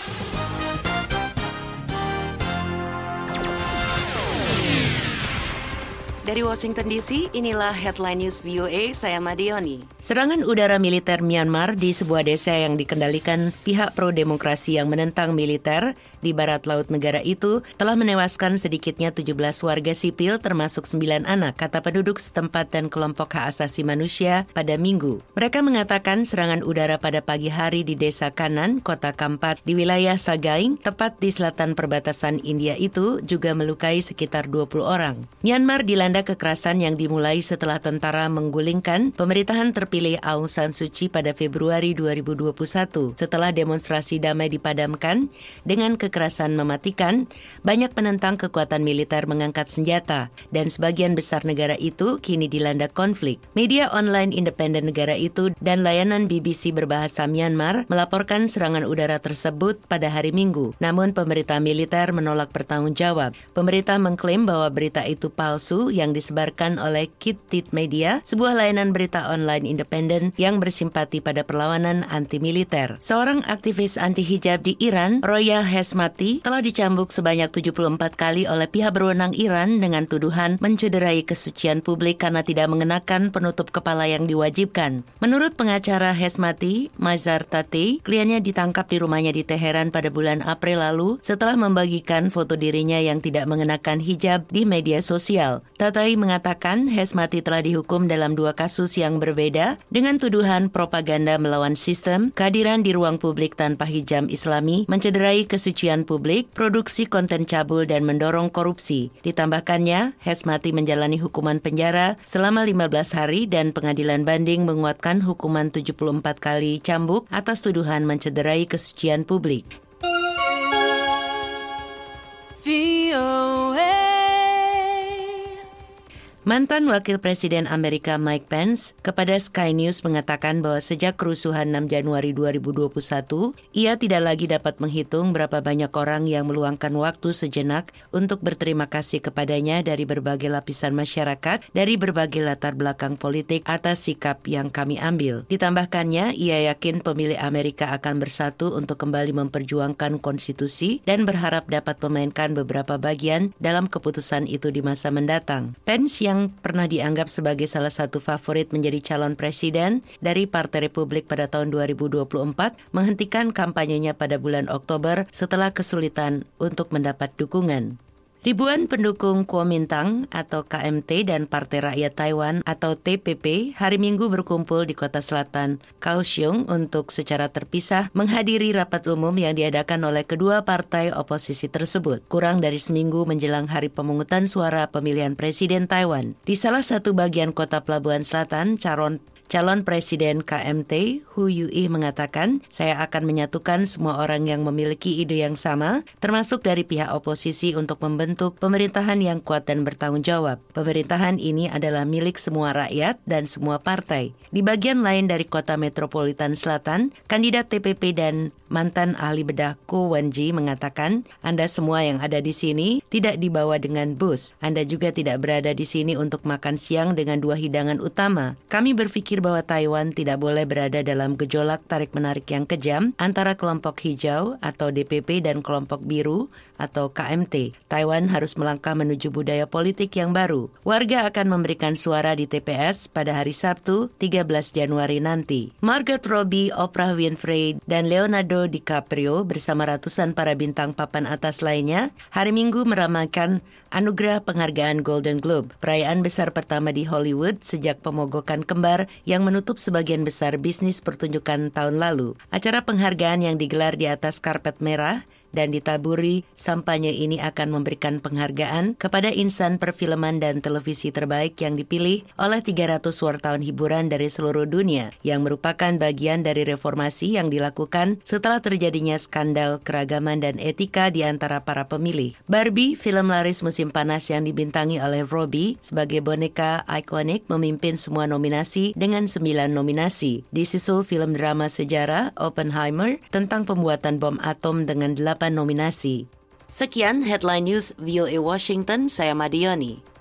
Dari Washington DC, inilah Headline News VOA, saya Madioni. Serangan udara militer Myanmar di sebuah desa yang dikendalikan pihak pro-demokrasi yang menentang militer di barat laut negara itu telah menewaskan sedikitnya 17 warga sipil termasuk 9 anak, kata penduduk setempat dan kelompok hak asasi manusia pada Minggu. Mereka mengatakan serangan udara pada pagi hari di desa Kanan, kota Kampat di wilayah Sagaing, tepat di selatan perbatasan India itu juga melukai sekitar 20 orang. Myanmar dilanda kekerasan yang dimulai setelah tentara menggulingkan pemerintahan terpilih Aung San Suu Kyi pada Februari 2021 setelah demonstrasi damai dipadamkan dengan kekerasan mematikan. Banyak penentang kekuatan militer mengangkat senjata dan sebagian besar negara itu kini dilanda konflik. Media online independen negara itu dan layanan BBC berbahasa Myanmar melaporkan serangan udara tersebut pada hari Minggu. Namun pemerintah militer menolak bertanggung jawab. Pemerintah mengklaim bahwa berita itu palsu yang disebarkan oleh Kitit Media, sebuah layanan berita online independen yang bersimpati pada perlawanan anti-militer. Seorang aktivis anti-hijab di Iran, Roya Hesmati, telah dicambuk sebanyak 74 kali oleh pihak berwenang Iran dengan tuduhan mencederai kesucian publik karena tidak mengenakan penutup kepala yang diwajibkan. Menurut pengacara Hesmati, Mazhar Tatei, kliennya ditangkap di rumahnya di Teheran pada bulan April lalu setelah membagikan foto dirinya yang tidak mengenakan hijab di media sosial. Tatei mengatakan Hesmati telah dihukum dalam 2 kasus yang berbeda dengan tuduhan propaganda melawan sistem, kehadiran di ruang publik tanpa hijab Islami, mencederai kesucian publik, produksi konten cabul dan mendorong korupsi. Ditambahkannya, Hesmati menjalani hukuman penjara selama 15 hari dan pengadilan banding menguatkan hukuman 74 kali cambuk atas tuduhan mencederai kesucian publik. Mantan Wakil Presiden Amerika Mike Pence kepada Sky News mengatakan bahwa sejak kerusuhan 6 Januari 2021, ia tidak lagi dapat menghitung berapa banyak orang yang meluangkan waktu sejenak untuk berterima kasih kepadanya dari berbagai lapisan masyarakat, dari berbagai latar belakang politik atas sikap yang kami ambil. Ditambahkannya, ia yakin pemilih Amerika akan bersatu untuk kembali memperjuangkan konstitusi dan berharap dapat memainkan beberapa bagian dalam keputusan itu di masa mendatang. Pence yang pernah dianggap sebagai salah satu favorit menjadi calon presiden dari Partai Republik pada tahun 2024, menghentikan kampanyenya pada bulan Oktober setelah kesulitan untuk mendapat dukungan. Ribuan pendukung Kuomintang atau KMT dan Partai Rakyat Taiwan atau TPP hari Minggu berkumpul di kota selatan Kaohsiung untuk secara terpisah menghadiri rapat umum yang diadakan oleh kedua partai oposisi tersebut, kurang dari seminggu menjelang hari pemungutan suara pemilihan presiden Taiwan. Di salah satu bagian kota Pelabuhan Selatan, Calon Presiden KMT, Hu Yui mengatakan, saya akan menyatukan semua orang yang memiliki ide yang sama, termasuk dari pihak oposisi untuk membentuk pemerintahan yang kuat dan bertanggung jawab. Pemerintahan ini adalah milik semua rakyat dan semua partai. Di bagian lain dari kota metropolitan selatan, kandidat TPP dan mantan ahli bedah Ko Wen-ji mengatakan, Anda semua yang ada di sini tidak dibawa dengan bus. Anda juga tidak berada di sini untuk makan siang dengan 2 hidangan utama. Kami berpikir bahwa Taiwan tidak boleh berada dalam gejolak tarik-menarik yang kejam antara kelompok hijau atau DPP dan kelompok biru atau KMT. Taiwan harus melangkah menuju budaya politik yang baru. Warga akan memberikan suara di TPS pada hari Sabtu, 13 Januari nanti. Margot Robbie, Oprah Winfrey, dan Leonardo DiCaprio bersama ratusan para bintang papan atas lainnya hari Minggu meramaikan anugerah penghargaan Golden Globe, perayaan besar pertama di Hollywood sejak pemogokan kembar yang menutup sebagian besar bisnis pertunjukan tahun lalu. Acara penghargaan yang digelar di atas karpet merah dan ditaburi sampanye ini akan memberikan penghargaan kepada insan perfilman dan televisi terbaik yang dipilih oleh 300 wartawan hiburan dari seluruh dunia, yang merupakan bagian dari reformasi yang dilakukan setelah terjadinya skandal keragaman dan etika di antara para pemilih. Barbie, film laris musim panas yang dibintangi oleh Robbie sebagai boneka ikonik, memimpin semua nominasi dengan 9 nominasi. Disusul film drama sejarah Oppenheimer tentang pembuatan bom atom dengan 8 nominasi. Sekian Headline News VOA Washington, saya Madioni.